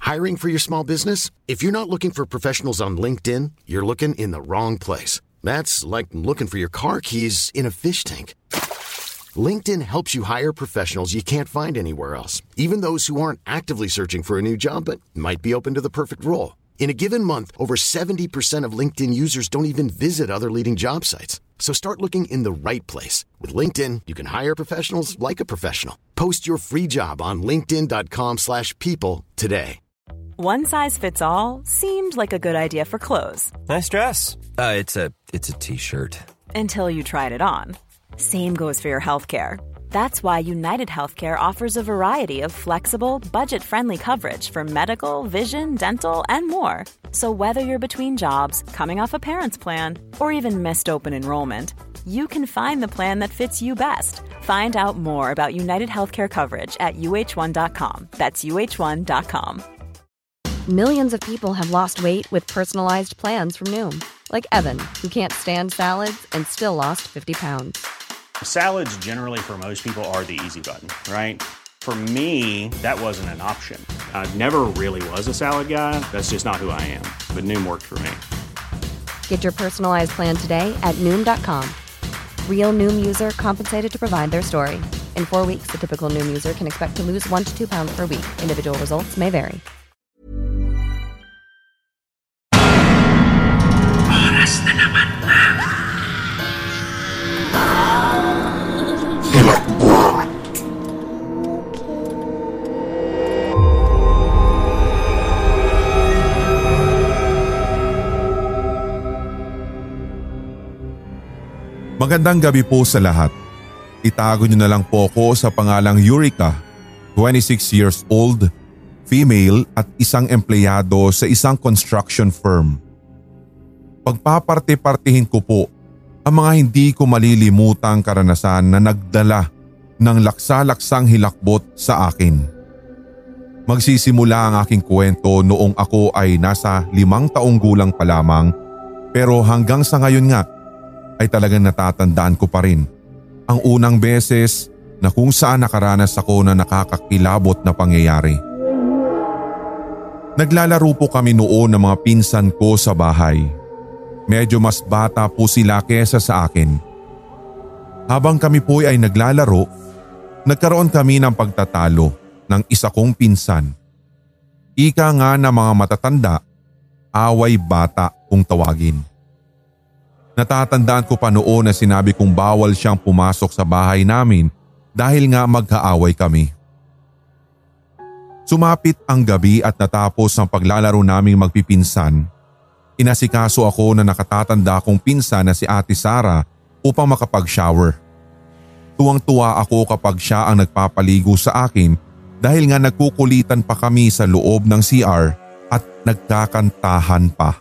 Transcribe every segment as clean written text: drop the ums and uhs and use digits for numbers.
Hiring for your small business? If you're not looking for professionals on LinkedIn, you're looking in the wrong place. That's like looking for your car keys in a fish tank. LinkedIn helps you hire professionals you can't find anywhere else, even those who aren't actively searching for a new job but might be open to the perfect role. In a given month, over 70% of LinkedIn users don't even visit other leading job sites. So start looking in the right place. With LinkedIn, you can hire professionals like a professional. Post your free job on linkedin.com/people today. One size fits all seemed like a good idea for clothes. Nice dress. It's a t-shirt. Until you tried it on. Same goes for your healthcare. That's why United Healthcare offers a variety of flexible, budget-friendly coverage for medical, vision, dental, and more. So whether you're between jobs, coming off a parent's plan, or even missed open enrollment, you can find the plan that fits you best. Find out more about United Healthcare coverage at uh1.com. That's uh1.com. Millions of people have lost weight with personalized plans from Noom. Like Evan, who can't stand salads and still lost 50 pounds. Salads generally for most people are the easy button, right? For me, that wasn't an option. I never really was a salad guy. That's just not who I am. But Noom worked for me. Get your personalized plan today at Noom.com. Real Noom user compensated to provide their story. In 4 weeks, the typical Noom user can expect to lose 1 to 2 pounds per week. Individual results may vary. Oras na naman na. Magandang gabi po sa lahat. Itago niyo na lang po ako sa pangalang Eureka, 26 years old, female at isang empleyado sa isang construction firm. Pagpaparte-partihin ko po ang mga hindi ko malilimutang karanasan na nagdala ng laksa-laksang hilakbot sa akin. Magsisimula ang aking kwento noong ako ay nasa 5 taong gulang pa lamang, pero hanggang sa ngayon nga ay talagang natatandaan ko pa rin ang unang beses na kung saan nakaranas ako na nakakakilabot na pangyayari. Naglalaro po kami noon ng mga pinsan ko sa bahay. Medyo mas bata po sila kesa sa akin. Habang kami po ay naglalaro, nagkaroon kami ng pagtatalo ng isa kong pinsan. Ika nga ng mga matatanda, away bata kung tawagin. Natatandaan ko pa noon na sinabi kong bawal siyang pumasok sa bahay namin dahil nga magkaaway kami. Sumapit ang gabi at natapos ang paglalaro naming magpipinsan. Inasikaso ako na nakatatanda kong pinsan na si Ate Sara upang makapag-shower. Tuwang-tuwa ako kapag siya ang nagpapaligo sa akin dahil nga nagkukulitan pa kami sa loob ng CR at nagkakantahan pa.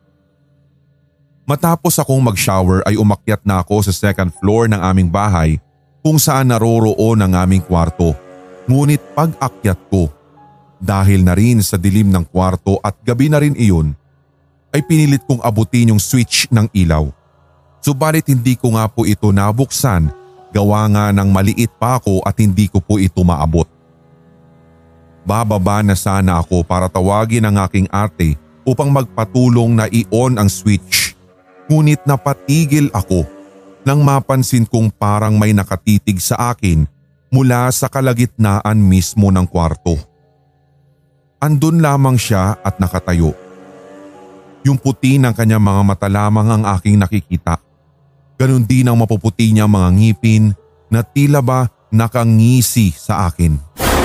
Matapos akong mag-shower ay umakyat na ako sa second floor ng aming bahay kung saan naroroon ang aming kwarto. Ngunit pag-akyat ko, dahil na rin sa dilim ng kwarto at gabi na rin iyon, ay pinilit kong abutin yung switch ng ilaw. Subalit hindi ko nga po ito nabuksan, gawa nga ng maliit pa ako at hindi ko po ito maabot. Bababa na sana ako para tawagin ang aking ate upang magpatulong na i-on ang switch. Ngunit napatigil ako nang mapansin kong parang may nakatitig sa akin mula sa kalagitnaan mismo ng kwarto. Andun lamang siya at nakatayo. Yung puti ng kanyang mga mata lamang ang aking nakikita. Ganon din ang mapuputi niyang mga ngipin na tila ba nakangisi sa akin.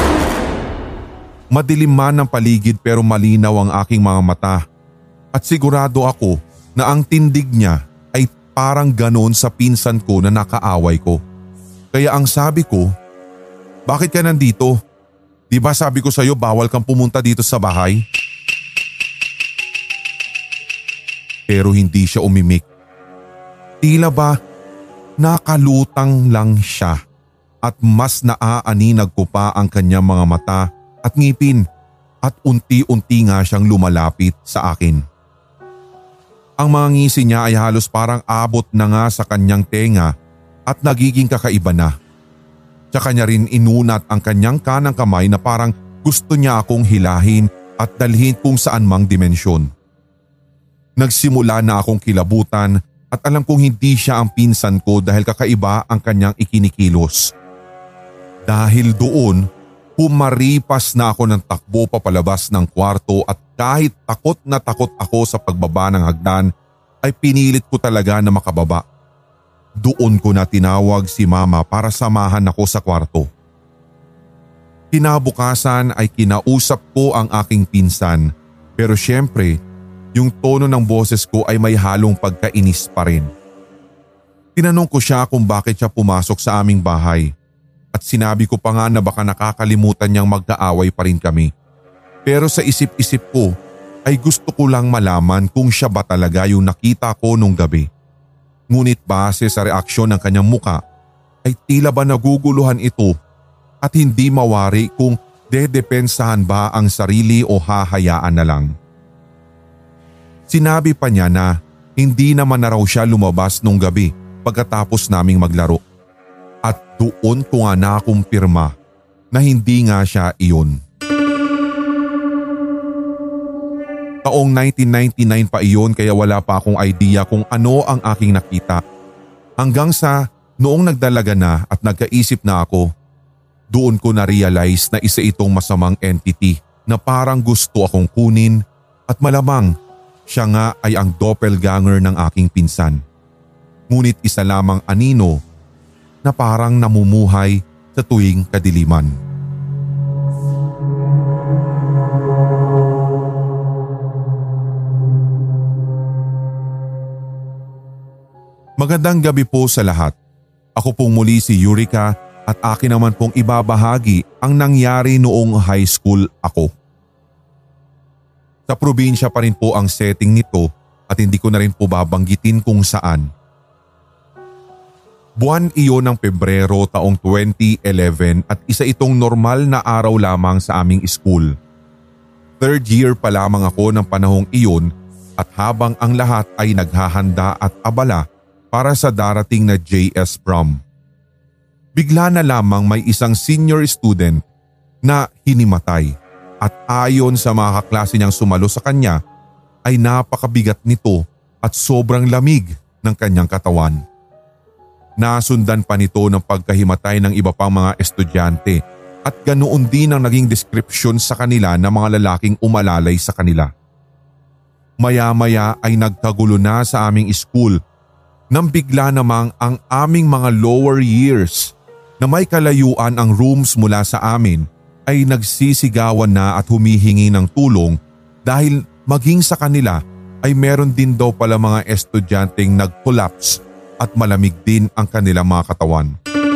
Madilim man ang paligid pero malinaw ang aking mga mata at sigurado ako na ang tindig niya ay parang ganon sa pinsan ko na nakaaway ko. Kaya ang sabi ko, "Bakit ka nandito? Di ba sabi ko sa'yo bawal kang pumunta dito sa bahay?" Pero hindi siya umimik. Tila ba nakalutang lang siya at mas naaaninag ko pa ang kanyang mga mata at ngipin at unti-unti nga siyang lumalapit sa akin. Ang mga ngisi niya ay halos parang abot na nga sa kanyang tenga at nagiging kakaiba na. Tsaka niya rin inunat ang kanyang kanang kamay na parang gusto niya akong hilahin at dalhin kung saan mang dimensyon. Nagsimula na akong kilabutan at alam kong hindi siya ang pinsan ko dahil kakaiba ang kanyang ikinikilos. Dahil doon, pumaripas na ako ng takbo papalabas ng kwarto at kahit takot na takot ako sa pagbaba ng hagdan ay pinilit ko talaga na makababa. Doon ko na tinawag si mama para samahan ako sa kwarto. Kinabukasan ay kinausap ko ang aking pinsan pero syempre yung tono ng boses ko ay may halong pagkainis pa rin. Tinanong ko siya kung bakit siya pumasok sa aming bahay at sinabi ko pa nga na baka nakakalimutan niyang magkaaway pa rin kami. Pero sa isip-isip ko ay gusto ko lang malaman kung siya ba talaga yung nakita ko nung gabi. Ngunit base sa reaksyon ng kanyang muka ay tila ba naguguluhan ito at hindi mawari kung dedepensahan ba ang sarili o hahayaan na lang. Sinabi pa niya na hindi naman na raw siya lumabas nung gabi pagkatapos naming maglaro. At doon ko nga nakumpirma na hindi nga siya iyon. Taong 1999 pa iyon kaya wala pa akong idea kung ano ang aking nakita. Hanggang sa noong nagdalaga na at nagkaisip na ako, doon ko na-realize na isa itong masamang entity na parang gusto akong kunin at malamang siya nga ay ang doppelganger ng aking pinsan. Ngunit isa lamang anino na parang namumuhay sa tuwing kadiliman. Magandang gabi po sa lahat. Ako pong muli si Eureka at akin naman pong ibabahagi ang nangyari noong high school ako. Sa probinsya pa rin po ang setting nito at hindi ko na rin po babanggitin kung saan. Buwan iyon ng Pebrero taong 2011 at isa itong normal na araw lamang sa aming school. Third year pa lamang ako ng panahong iyon at habang ang lahat ay naghahanda at abala para sa darating na JS prom. Bigla na lamang may isang senior student na hinimatay. At ayon sa mga kaklase niyang sumalo sa kanya ay napakabigat nito at sobrang lamig ng kanyang katawan. Nasundan pa nito ng pagkahimatay ng iba pang mga estudyante at ganoon din ang naging description sa kanila ng mga lalaking umalalay sa kanila. Maya-maya ay nagkagulo na sa aming school nang bigla namang ang aming mga lower years na may kalayuan ang rooms mula sa amin ay nagsisigawan na at humihingi ng tulong dahil maging sa kanila ay meron din daw pala mga estudyanteng nag-collapse at malamig din ang kanilang mga katawan.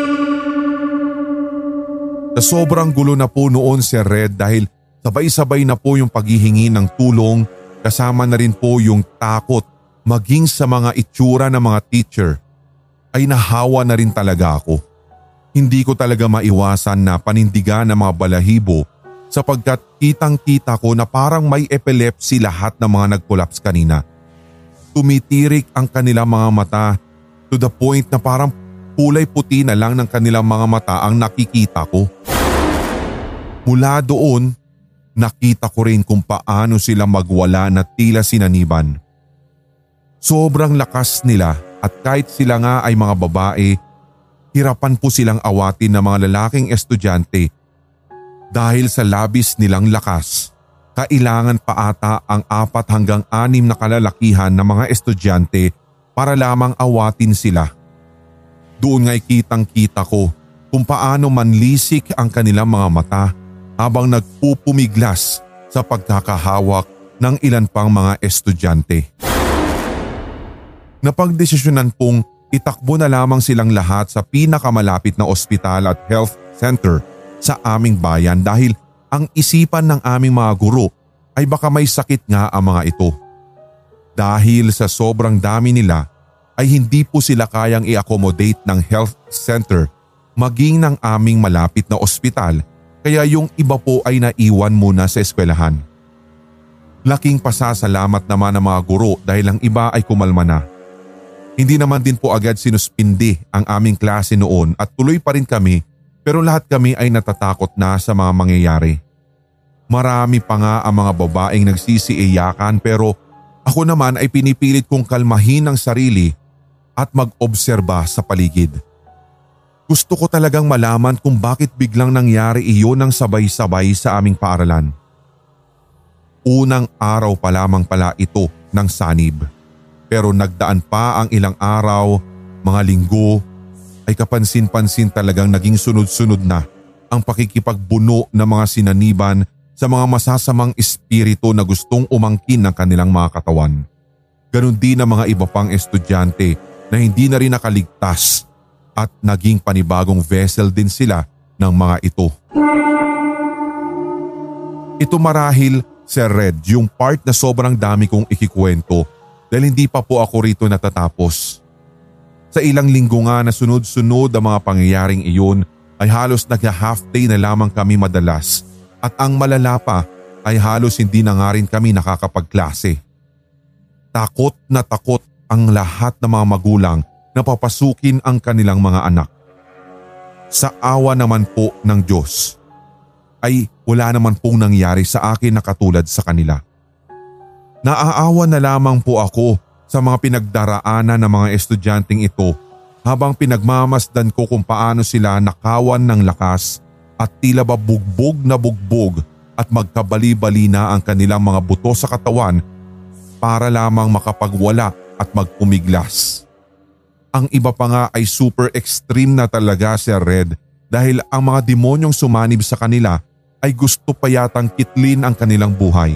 Sa sobrang gulo na po noon si Red dahil sabay-sabay na po yung paghihingi ng tulong kasama na rin po yung takot maging sa mga itsura ng mga teacher ay nahawa na rin talaga ako. Hindi ko talaga maiwasan na panindigan ng mga balahibo sapagkat kitang-kita ko na parang may epilepsy lahat ng mga nag-collapse kanina. Tumitirik ang kanilang mga mata to the point na parang kulay puti na lang ng kanilang mga mata ang nakikita ko. Mula doon, nakita ko rin kung paano sila magwala na tila sinaniban. Sobrang lakas nila at kahit sila nga ay mga babae, hirapan po silang awatin ng mga lalaking estudyante. Dahil sa labis nilang lakas, kailangan pa ata ang 4 hanggang 6 na kalalakihan ng mga estudyante para lamang awatin sila. Doon nga'y kitang-kita ko kung paano manlisik ang kanilang mga mata habang nagpupumiglas sa pagkakahawak ng ilan pang mga estudyante. Napagdesisyonan pong itakbo na lamang silang lahat sa pinakamalapit na ospital at health center sa aming bayan dahil ang isipan ng aming mga guro ay baka may sakit nga ang mga ito. Dahil sa sobrang dami nila ay hindi po sila kayang i-accommodate ng health center maging ng aming malapit na ospital kaya yung iba po ay naiwan muna sa eskwelahan. Laking pasasalamat naman ng mga guro dahil ang iba ay kumalma na. Hindi naman din po agad sinuspindi ang aming klase noon at tuloy pa rin kami pero lahat kami ay natatakot na sa mga mangyayari. Marami pa nga ang mga babaeng nagsisiiyakan pero ako naman ay pinipilit kong kalmahin ang sarili at mag-obserba sa paligid. Gusto ko talagang malaman kung bakit biglang nangyari iyon ng sabay-sabay sa aming paaralan. Unang araw pa lamang pala ito ng sanib. Pero nagdaan pa ang ilang araw, mga linggo, ay kapansin-pansin talagang naging sunod-sunod na ang pakikipagbuno ng mga sinaniban sa mga masasamang espiritu na gustong umangkin ng kanilang mga katawan. Ganon din ang mga iba pang estudyante na hindi na rin nakaligtas at naging panibagong vessel din sila ng mga ito. Ito marahil, Sir Red, yung part na sobrang dami kong ikikwento dahil hindi pa po ako rito natatapos. Sa ilang linggo nga na sunod-sunod ang mga pangyayaring iyon ay halos nag-half day na lamang kami madalas at ang malala pa ay halos hindi na nga rin kami nakakapagklase. Takot na takot ang lahat ng mga magulang na papasukin ang kanilang mga anak. Sa awa naman po ng Diyos ay wala naman pong nangyari sa akin na katulad sa kanila. Naaawa na lamang po ako sa mga pinagdaraanan ng mga estudyanteng ito habang pinagmamasdan ko kung paano sila nakawan ng lakas at tila ba bugbog na bugbog at magkabali-bali na ang kanilang mga buto sa katawan para lamang makapagwala at magpumiglas. Ang iba pa nga ay super extreme na talaga, Sir Red, dahil ang mga demonyong sumanib sa kanila ay gusto pa yatang kitlin ang kanilang buhay.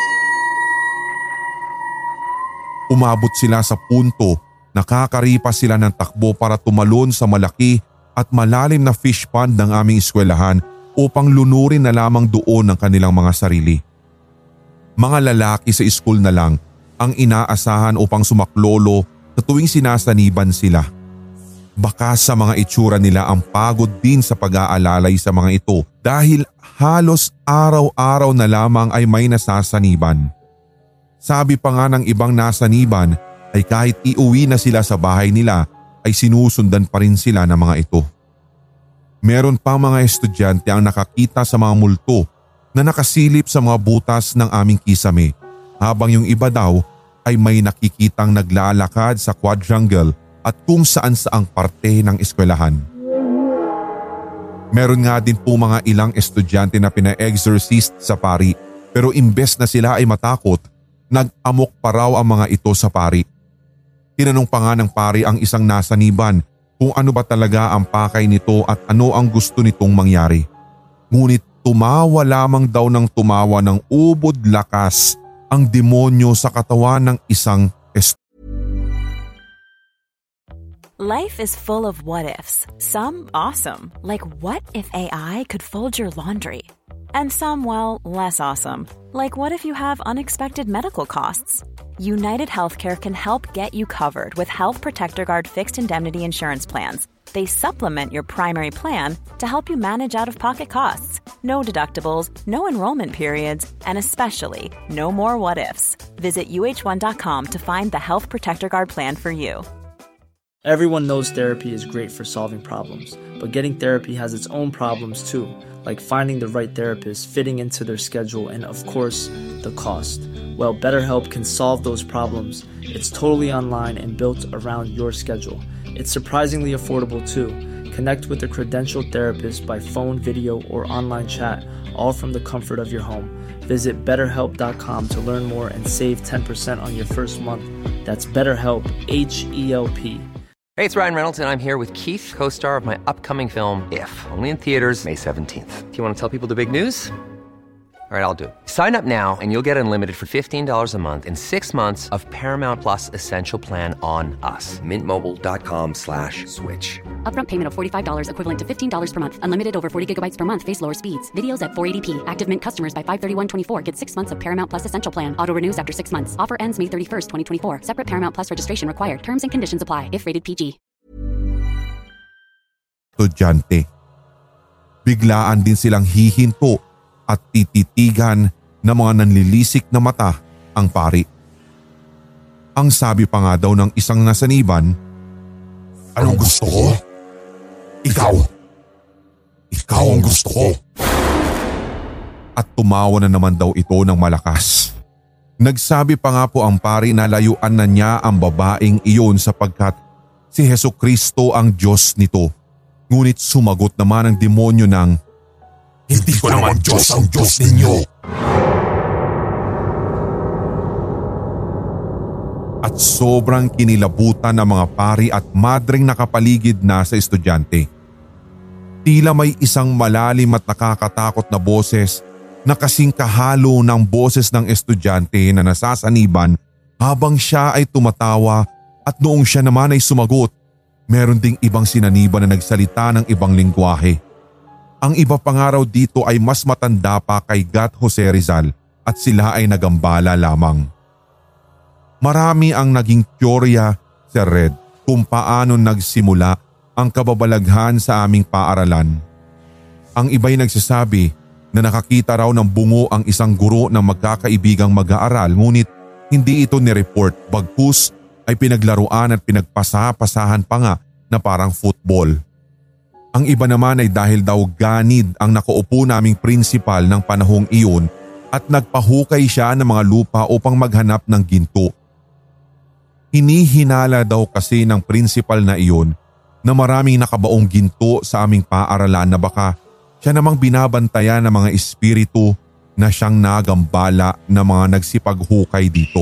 Umabot sila sa punto nakakaripas sila ng takbo para tumalon sa malaki at malalim na fish pond ng aming eskwelahan upang lunurin na lamang doon ang kanilang mga sarili. Mga lalaki sa school na lang ang inaasahan upang sumaklolo sa tuwing sinasaniban sila. Baka sa mga itsura nila ang pagod din sa pag-aalalay sa mga ito dahil halos araw-araw na lamang ay may nasasaniban. Sabi pa nga ng ibang nasaniban ay kahit iuwi na sila sa bahay nila ay sinusundan pa rin sila ng mga ito. Meron pa mga estudyante ang nakakita sa mga multo na nakasilip sa mga butas ng aming kisame habang yung iba daw ay may nakikitang naglalakad sa quadrangle at kung saan-saang parte ng eskwelahan. Meron nga din po mga ilang estudyante na pina-exorcist sa pari pero imbes na sila ay matakot, nag-amok pa raw ang mga ito sa pari. Tinanong pa nga ng pari ang isang nasaniban kung ano ba talaga ang pakay nito at ano ang gusto nitong mangyari. Ngunit tumawa lamang daw ng tumawa ng ubod lakas ang demonyo sa katawan ng isang Life is full of what-ifs. Some awesome, like what if AI could fold your laundry? And some, well, less awesome, like what if you have unexpected medical costs? United Healthcare can help get you covered with Health Protector Guard fixed indemnity insurance plans. They supplement your primary plan to help you manage out-of-pocket costs. No deductibles, no enrollment periods, and especially no more what-ifs. Visit uh1.com to find the Health Protector Guard plan for you. Everyone knows therapy is great for solving problems, but getting therapy has its own problems too, like finding the right therapist, fitting into their schedule, and of course, the cost. Well, BetterHelp can solve those problems. It's totally online and built around your schedule. It's surprisingly affordable too. Connect with a credentialed therapist by phone, video, or online chat, all from the comfort of your home. Visit BetterHelp.com to learn more and save 10% on your first month. That's BetterHelp, H-E-L-P. Hey, it's Ryan Reynolds, and I'm here with Keith, co-star of my upcoming film, If, only in theaters May 17th. Do you want to tell people the big news? All right, I'll do it. Sign up now and you'll get unlimited for $15 a month and 6 months of Paramount Plus Essential Plan on us. MintMobile.com/switch. Upfront payment of $45 equivalent to $15 per month. Unlimited over 40 gigabytes per month. Face lower speeds. Videos at 480p. Active Mint customers by 531.24 get 6 months of Paramount Plus Essential Plan. Auto renews after 6 months. Offer ends May 31st, 2024. Separate Paramount Plus registration required. Terms and conditions apply if rated PG. Estudyante. Biglaan din silang hihinto at tititigan ng mga nanlilisik na mata ang pari. Ang sabi pa nga daw ng isang nasaniban, "Anong gusto ko? Ikaw! Ikaw ang gusto ko!" at tumawa na naman daw ito ng malakas. Nagsabi pa nga po ang pari na layuan na niya ang babaeng iyon sapagkat si Hesukristo ang Diyos nito. Ngunit sumagot naman ang demonyo ng, Hindi ko naman Diyos ang Diyos ninyo. At sobrang kinilabutan ng mga pari at madring nakapaligid na sa estudyante. Tila may isang malalim at nakakatakot na boses na kasing kahalo ng boses ng estudyante na nasasaniban habang siya ay tumatawa at noong siya naman ay sumagot, meron ding ibang sinaniban na nagsalita ng ibang lingwahe. Ang iba pa nga raw dito ay mas matanda pa kay Gat Jose Rizal at sila ay nagambala lamang. Marami ang naging teorya, Sir Red, kung paano nagsimula ang kababalaghan sa aming paaralan. Ang iba'y nagsasabi na nakakita raw ng bungo ang isang guro ng magkakaibigang mag-aaral ngunit hindi ito nireport bagkus ay pinaglaruan at pinagpasahan pa nga na parang football. Ang iba naman ay dahil daw ganid ang nakaupo naming prinsipal ng panahong iyon at nagpahukay siya ng mga lupa upang maghanap ng ginto. Hinihinala daw kasi ng prinsipal na iyon na maraming nakabaong ginto sa aming paaralan na baka siya namang binabantayan ng mga espiritu na siyang nagambala na mga nagsipaghukay dito.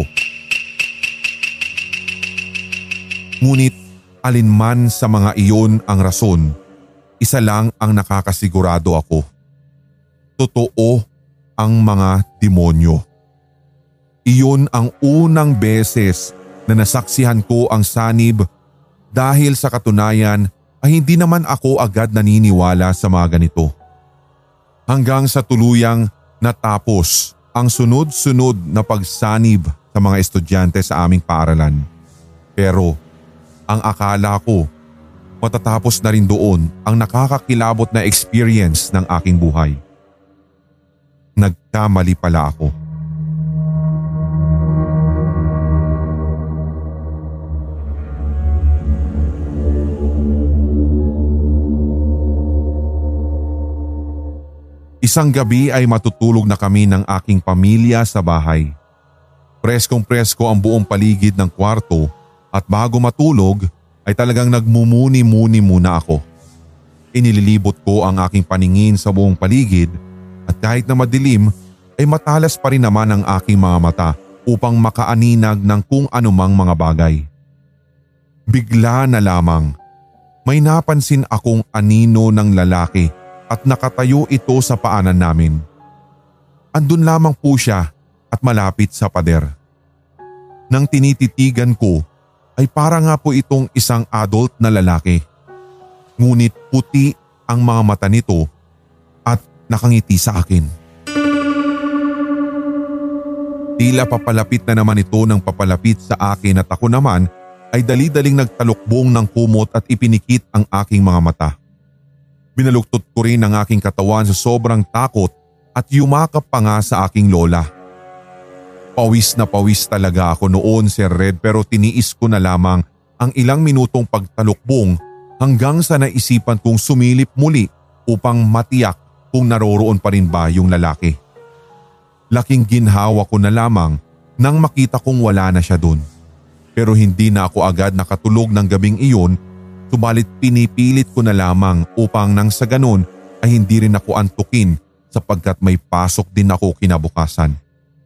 Ngunit alinman sa mga iyon ang rason, isa lang ang nakakasigurado ako. Totoo ang mga demonyo. Iyon ang unang beses na nasaksihan ko ang sanib dahil sa katunayan ay hindi naman ako agad naniniwala sa mga ganito. Hanggang sa tuluyang natapos ang sunod-sunod na pagsanib sa mga estudyante sa aming paaralan. Pero ang akala ko, matatapos na rin doon ang nakakakilabot na experience ng aking buhay. Nagkamali pala ako. Isang gabi ay matutulog na kami ng aking pamilya sa bahay. Preskong-presko ang buong paligid ng kwarto at bago matulog ay talagang nagmumuni-muni muna ako. Inililibot ko ang aking paningin sa buong paligid at kahit na madilim ay matalas pa rin naman ang aking mga mata upang makaaninag ng kung anumang mga bagay. Bigla na lamang may napansin akong anino ng lalaki at nakatayo ito sa paanan namin. Andun lamang po siya at malapit sa pader. Nang tinititigan ko ay para nga po itong isang adult na lalaki. Ngunit puti ang mga mata nito at nakangiti sa akin. Tila papalapit na naman ito ng papalapit sa akin at ako naman ay dali-daling nagtalukbong ng kumot at ipinikit ang aking mga mata. Binaluktot ko rin ang aking katawan sa sobrang takot at yumakap pa nga sa aking lola. Pawis na pawis talaga ako noon, Sir Red, pero tiniis ko na lamang ang ilang minutong pagtalukbong hanggang sa naisipan kong sumilip muli upang matiyak kung naroroon pa rin ba yung lalaki. Laking ginhawa ko na lamang nang makita kong wala na siya dun. Pero hindi na ako agad nakatulog ng gabing iyon, subalit pinipilit ko na lamang upang nang sa ganun ay hindi rin ako antukin sapagkat may pasok din ako kinabukasan.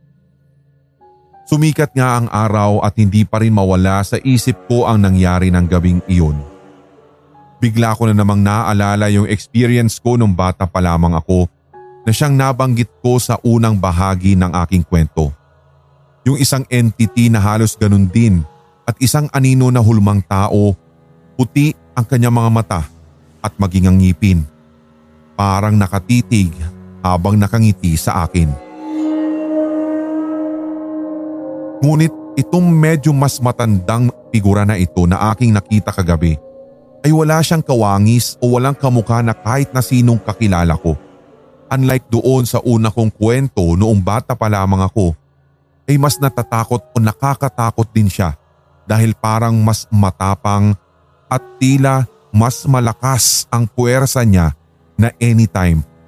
Sumikat nga ang araw at hindi pa rin mawala sa isip ko ang nangyari ng gabing iyon. Bigla ko na namang naaalala yung experience ko nung bata pa lamang ako na siyang nabanggit ko sa unang bahagi ng aking kwento. Yung isang entity na halos ganun din at isang anino na hulmang tao, puti ang kanyang mga mata at maging ang ngipin. Parang nakatitig habang nakangiti sa akin. Ngunit itong medyo mas matandang figura na ito na aking nakita kagabi ay wala siyang kawangis o walang kamukha na kahit na sinong kakilala ko. Unlike doon sa una kong kwento noong bata pa lamang ako, ay mas natatakot o nakakatakot din siya dahil parang mas matapang at tila mas malakas ang puwersa niya na anytime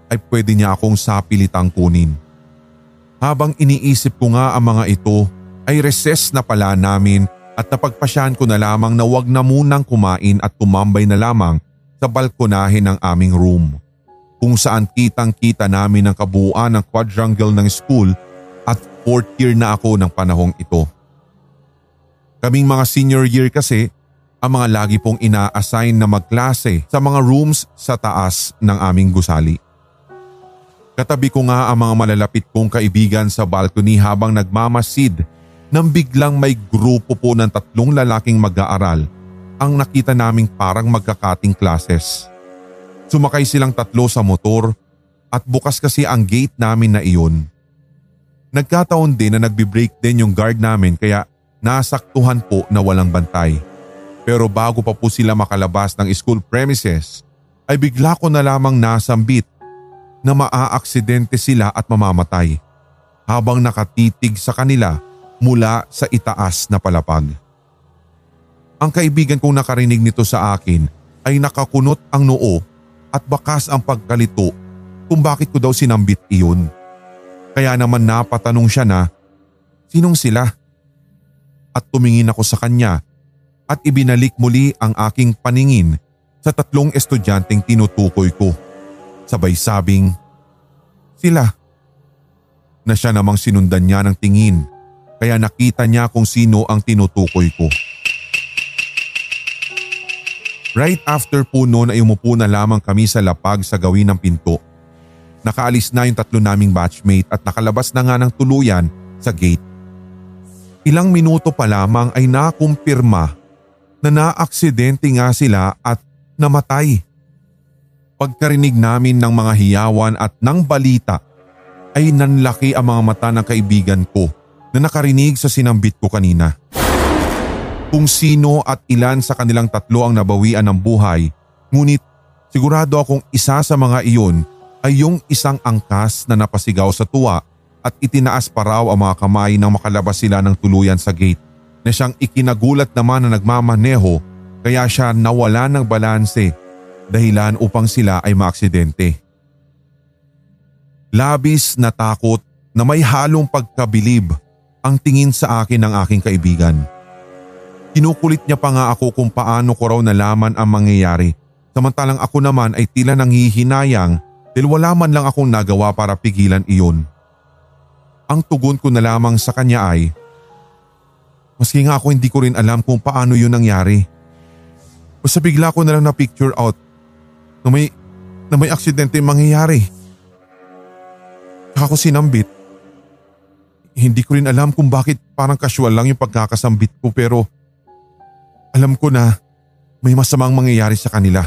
ay pwede niya akong sapilitang kunin. Habang iniisip ko nga ang mga ito ay recess na pala namin at napagpasyahan ko na lamang na wag na munang kumain at tumambay na lamang sa balkonahe ng aming room, kung saan kitang-kita namin ang kabuuan ng quadrangle ng school at 4th year na ako ng panahong ito. Kaming mga senior year kasi ang mga lagi pong ina-assign na magklase sa mga rooms sa taas ng aming gusali. Katabi ko nga ang mga malalapit kong kaibigan sa balcony habang nagmamasid nang biglang may grupo po ng 3 lalaking mag-aaral ang nakita naming parang magkakating classes. Sumakay silang 3 sa motor at bukas kasi ang gate namin na iyon. Nagkataon din na nagbi-break din yung guard namin kaya nasaktuhan po na walang bantay. Pero bago pa po sila makalabas ng school premises ay bigla ko na lamang nasambit na maaaksidente sila at mamamatay habang nakatitig sa kanila mula sa itaas na palapag. Ang kaibigan kong nakarinig nito sa akin ay nakakunot ang noo at bakas ang pagkalito kung bakit ko daw sinambit iyon. Kaya naman napatanong siya na, sinong sila? At tumingin ako sa kanya at ibinalik muli ang aking paningin sa 3 estudyanteng tinutukoy ko. Sabay sabing, sila. Na siya namang sinundan niya ng tingin kaya nakita niya kung sino ang tinutukoy ko. Right after po noon ay umupo na lamang kami sa lapag sa gawin ng pinto. Nakaalis na yung 3 naming batchmate at nakalabas na nga ng tuluyan sa gate. Ilang minuto pa lamang ay nakumpirma na naaksidente nga sila at namatay. Pagkarinig namin ng mga hiyawan at ng balita ay nanlaki ang mga mata ng kaibigan ko na nakarinig sa sinambit ko kanina. Kung sino at ilan sa kanilang 3 ang nabawian ng buhay, ngunit sigurado akong isa sa mga iyon ay yung isang angkas na napasigaw sa tuwa at itinaas pa raw ang mga kamay nang makalabas sila ng tuluyan sa gate, na siyang ikinagulat naman na nagmamaneho kaya siya nawala ng balanse dahilan upang sila ay maaksidente. Labis na takot na may halong pagkabilib ang tingin sa akin ng aking kaibigan. Kinukulit niya pa nga ako kung paano ko raw nalaman ang mangyayari, samantalang ako naman ay tila nanghihinayang dahil wala man lang akong nagawa para pigilan iyon. Ang tugon ko na lamang sa kanya ay, maski nga ako hindi ko rin alam kung paano yun nangyari. Basta bigla ko na lang na-picture out na may aksidente mangyayari. Saka ko sinambit. Hindi ko rin alam kung bakit parang casual lang yung pagkakasambit ko pero alam ko na may masamang mangyayari sa kanila.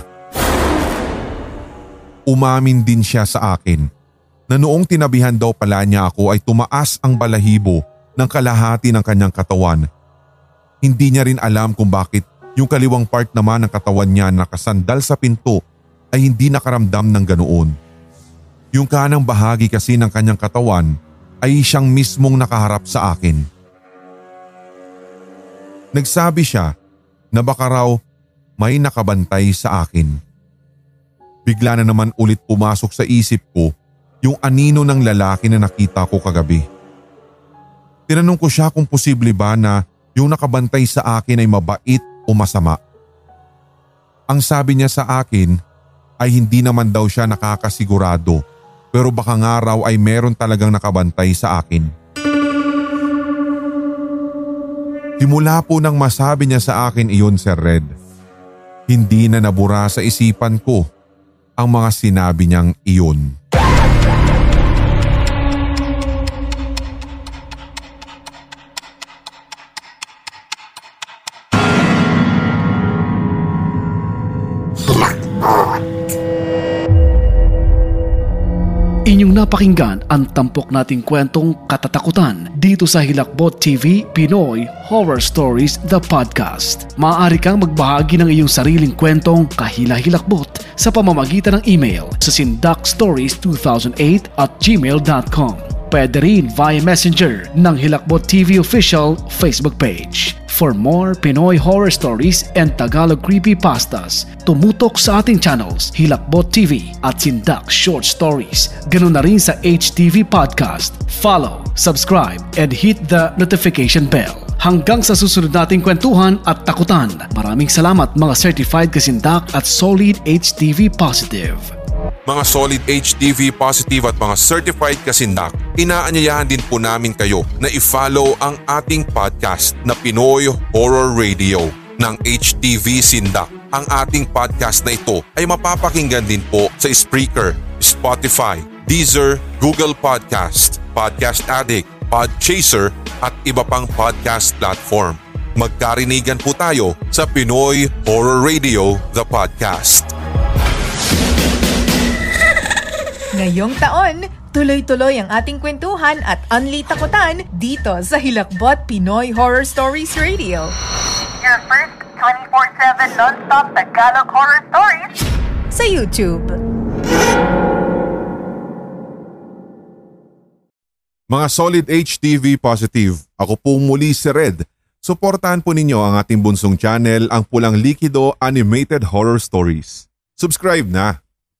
Umamin din siya sa akin na noong tinabihan daw pala niya ako ay tumaas ang balahibo ng kalahati ng kanyang katawan. Hindi niya rin alam kung bakit yung kaliwang part naman ng katawan niya nakasandal sa pinto ay hindi nakaramdam ng ganoon. Yung kanang bahagi kasi ng kanyang katawan ay siyang mismong nakaharap sa akin. Nagsabi siya na baka raw may nakabantay sa akin. Bigla na naman ulit pumasok sa isip ko yung anino ng lalaki na nakita ko kagabi. Tinanong ko siya kung posible ba na yung nakabantay sa akin ay mabait o masama. Ang sabi niya sa akin ay hindi naman daw siya nakakasigurado pero baka nga raw ay meron talagang nakabantay sa akin. Simula po nang masabi niya sa akin iyon, Sir Red, hindi na nabura sa isipan ko ang mga sinabi niyang iyon. Inyong napakinggan ang tampok nating kwentong katatakutan dito sa Hilakbot TV Pinoy Horror Stories The Podcast. Maaari kang magbahagi ng iyong sariling kwentong kahila-hilakbot sa pamamagitan ng email sa sindakstories2008@gmail.com. Pwede rin via Messenger ng Hilakbot TV Official Facebook page. For more Pinoy horror stories and Tagalog creepypastas, tumutok sa ating channels Hilakbot TV at Sindak Short Stories. Ganun na rin sa HTV Podcast. Follow, subscribe, and hit the notification bell. Hanggang sa susunod nating kwentuhan at takutan. Maraming salamat mga certified kasindak at solid HTV Positive. Mga solid HTV Positive at mga certified kasindak, inaanyayahan din po namin kayo na i-follow ang ating podcast na Pinoy Horror Radio ng HTV Sindak. Ang ating podcast na ito ay mapapakinggan din po sa Spreaker, Spotify, Deezer, Google Podcast, Podcast Addict, Podchaser at iba pang podcast platform. Magkarinigan po tayo sa Pinoy Horror Radio, the podcast. Ngayong taon, tuloy-tuloy ang ating kwentuhan at unli takutan dito sa Hilakbot Pinoy Horror Stories Radio. Your first 24/7 non-stop Tagalog horror stories sa YouTube. Mga solid HTV Positive, ako po muli si Red. Suportahan po ninyo ang ating bunsong channel, ang Pulang Likido Animated Horror Stories. Subscribe na!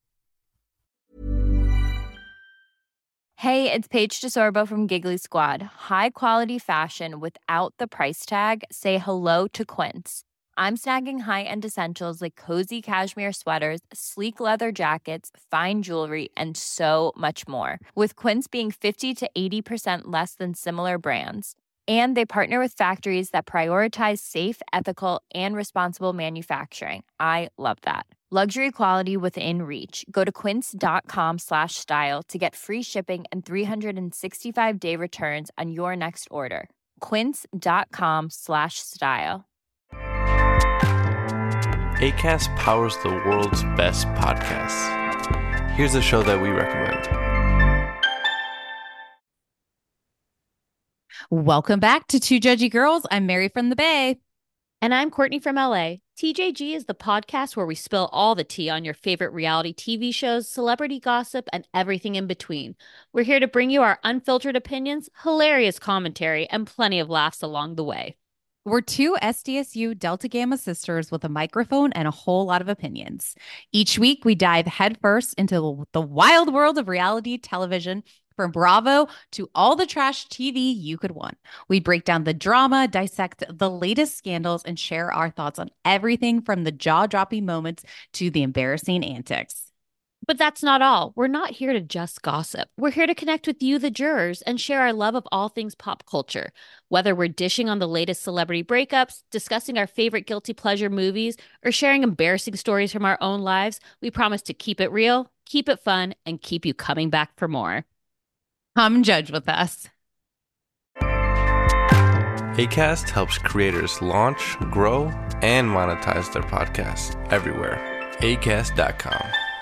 Hey, it's Paige DeSorbo from Giggly Squad. High quality fashion without the price tag. Say hello to Quince. I'm snagging high-end essentials like cozy cashmere sweaters, sleek leather jackets, fine jewelry, and so much more. With Quince being 50 to 80% less than similar brands. And they partner with factories that prioritize safe, ethical, and responsible manufacturing. I love that. Luxury quality within reach. Go to quince.com/style to get free shipping and 365-day returns on your next order. Quince.com/style. Acast powers the world's best podcasts. Here's a show that we recommend. Welcome back to Two Judgy Girls. I'm Mary from the Bay. And I'm Courtney from LA. TJG is the podcast where we spill all the tea on your favorite reality TV shows, celebrity gossip, and everything in between. We're here to bring you our unfiltered opinions, hilarious commentary, and plenty of laughs along the way. We're two SDSU Delta Gamma sisters with a microphone and a whole lot of opinions. Each week, we dive headfirst into the wild world of reality television, from Bravo to all the trash TV you could want. We break down the drama, dissect the latest scandals, and share our thoughts on everything from the jaw-dropping moments to the embarrassing antics. But that's not all. We're not here to just gossip. We're here to connect with you, the jurors, and share our love of all things pop culture. Whether we're dishing on the latest celebrity breakups, discussing our favorite guilty pleasure movies, or sharing embarrassing stories from our own lives, we promise to keep it real, keep it fun, and keep you coming back for more. Come judge with us. Acast helps creators launch, grow, and monetize their podcasts everywhere. Acast.com.